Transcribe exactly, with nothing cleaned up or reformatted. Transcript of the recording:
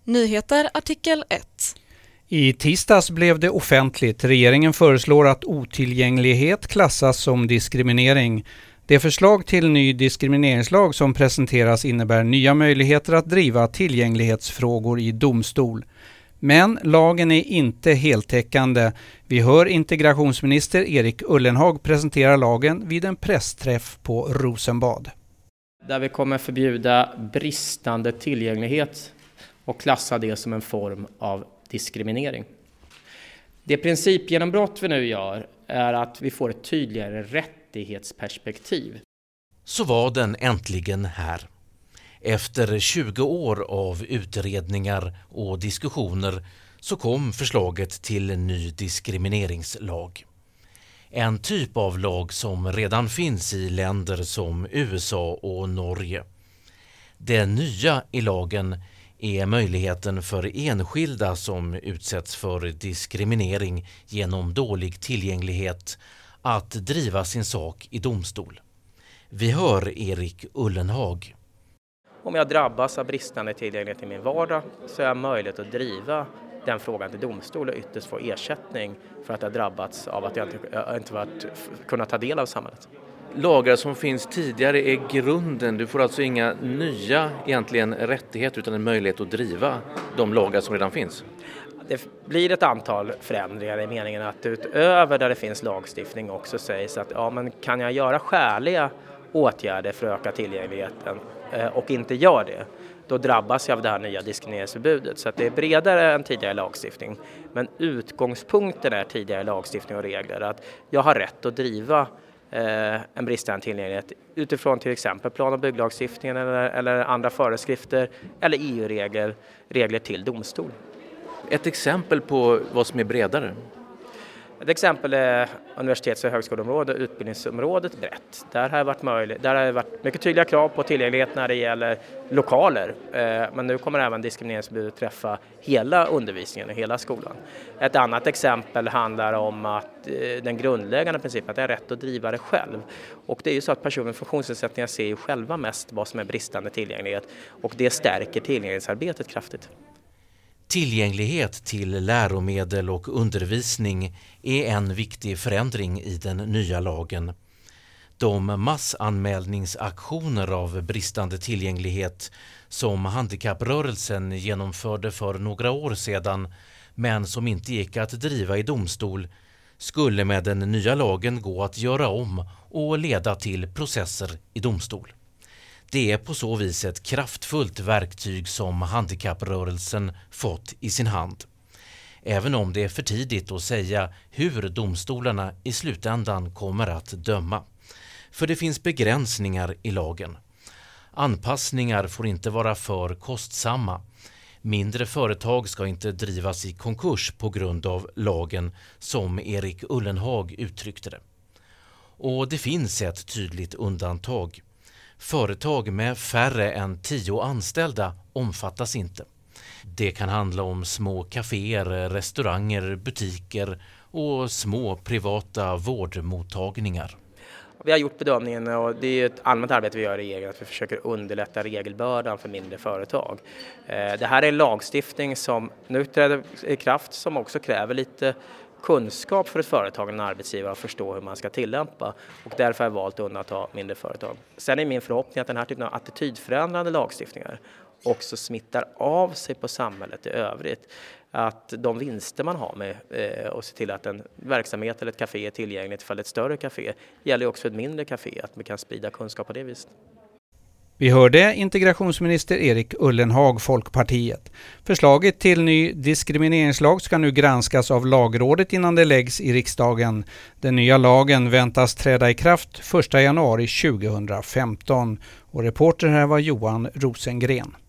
Nyheter artikel ett. I tisdags blev det offentligt. Regeringen föreslår att otillgänglighet klassas som diskriminering. Det förslag till ny diskrimineringslag som presenteras innebär nya möjligheter att driva tillgänglighetsfrågor i domstol. Men lagen är inte heltäckande. Vi hör integrationsminister Erik Ullenhag presentera lagen vid en pressträff på Rosenbad. Där vi kommer förbjuda bristande tillgänglighet och klassa det som en form av diskriminering. Det principgenombrott vi nu gör är att vi får ett tydligare rättighetsperspektiv. Så var den äntligen här. Efter tjugo år av utredningar och diskussioner så kom förslaget till en ny diskrimineringslag. En typ av lag som redan finns i länder som U S A och Norge. Det nya i lagen är möjligheten för enskilda som utsätts för diskriminering genom dålig tillgänglighet att driva sin sak i domstol. Vi hör Erik Ullenhag. Om jag drabbas av bristande tillgänglighet i min vardag så har jag möjlighet att driva den frågan till domstol och ytterst få ersättning för att jag drabbats av att jag inte, jag inte varit, kunnat ta del av samhället. Lagar som finns tidigare är grunden. Du får alltså inga nya egentligen rättigheter utan en möjlighet att driva de lagar som redan finns. Det blir ett antal förändringar i meningen att utöver där det finns lagstiftning också sägs att ja, men kan jag göra skäliga åtgärder för att öka tillgängligheten och inte gör det, då drabbas jag av det här nya diskrimineringsförbudet. Så att det är bredare än tidigare lagstiftning. Men utgångspunkten är tidigare lagstiftning och regler. Att jag har rätt att driva eh, en bristande tillgänglighet utifrån till exempel plan- och bygglagstiftningen eller, eller andra föreskrifter eller E U-regler regler till domstol. Ett exempel på vad som är bredare? Ett exempel är universitets- och högskoleområdet och utbildningsområdet brett. Där har det varit möjligt, där har det varit mycket tydliga krav på tillgänglighet när det gäller lokaler. Men nu kommer även diskrimineringsförbudet träffa hela undervisningen och hela skolan. Ett annat exempel handlar om att den grundläggande principen att det är rätt att driva det själv. Och det är ju så att personer med funktionsnedsättningar ser ju själva mest vad som är bristande tillgänglighet och det stärker tillgänglighetsarbetet kraftigt. Tillgänglighet till läromedel och undervisning är en viktig förändring i den nya lagen. De massanmälningsaktioner av bristande tillgänglighet som handikapprörelsen genomförde för några år sedan men som inte gick att driva i domstol skulle med den nya lagen gå att göra om och leda till processer i domstol. Det är på så vis ett kraftfullt verktyg som handikapprörelsen fått i sin hand. Även om det är för tidigt att säga hur domstolarna i slutändan kommer att döma. För det finns begränsningar i lagen. Anpassningar får inte vara för kostsamma. Mindre företag ska inte drivas i konkurs på grund av lagen, som Erik Ullenhag uttryckte det. Och det finns ett tydligt undantag. Företag med färre än tio anställda omfattas inte. Det kan handla om små kaféer, restauranger, butiker och små privata vårdmottagningar. Vi har gjort bedömningen, och det är ett allmänt arbete vi gör i regeringen, att vi försöker underlätta regelbördan för mindre företag. Det här är en lagstiftning som nu träder i kraft som också kräver lite kunskap för ett företag och en arbetsgivare att förstå hur man ska tillämpa, och därför har jag valt att undanta mindre företag. Sen är min förhoppning att den här typen av attitydförändrande lagstiftningar också smittar av sig på samhället i övrigt. Att de vinster man har med eh, att se till att en verksamhet eller ett café är tillgängligt för ett större café gäller också för ett mindre café, att vi kan sprida kunskap på det viset. Vi hörde integrationsminister Erik Ullenhag, Folkpartiet. Förslaget till ny diskrimineringslag ska nu granskas av Lagrådet innan det läggs i riksdagen. Den nya lagen väntas träda i kraft första januari tjugohundrafemton. Och reporter här var Johan Rosengren.